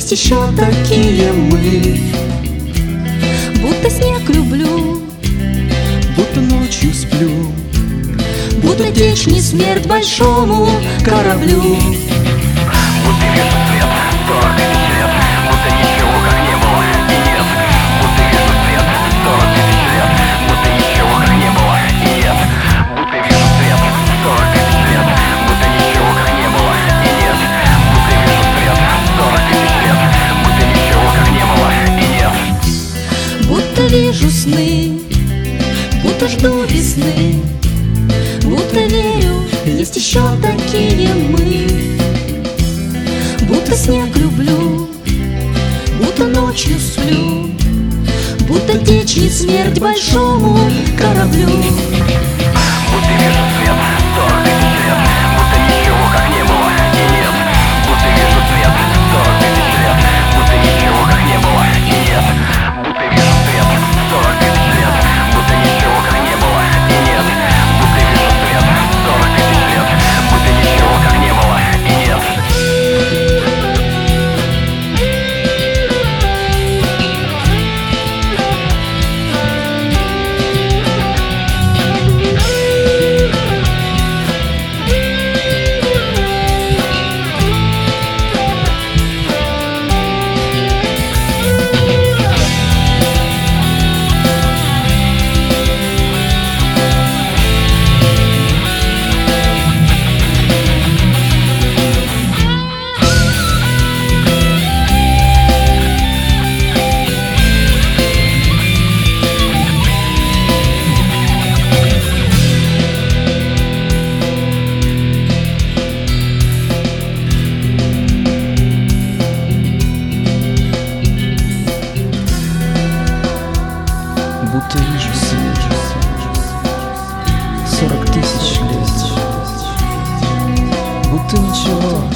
есть еще такие мы. Будто снег люблю, Будто ночью сплю, будто течь не смерть большому кораблю. Будто вижу свет, 40 тысяч лет, будто ничего как не было и нет. Будто вижу свет, 40 тысяч лет, будто ничего как не было и нет. Будто вижу свет, 40 тысяч лет, будто ничего как не было и нет. Будто вижу свет, 40 тысяч лет, будто ничего как не было и нет. Будто вижу сны, будто жду весны, будто верю, есть еще такие мы. Будто снег люблю, будто ночью сплю, будто течь не смерть большому кораблю. Будто вижу свет, 40 тысяч лет, будто ничего как не было и нет. Будто вижу свет, 40 тысяч лет, будто ничего как не было и нет. Будто вижу свет, 40 тысяч лет, будто ничего как не было и нет. Будто вижу свет, 40 тысяч лет, будто ничего как не было и нет. будто вижу свет, 40 тысяч лет, будто ничего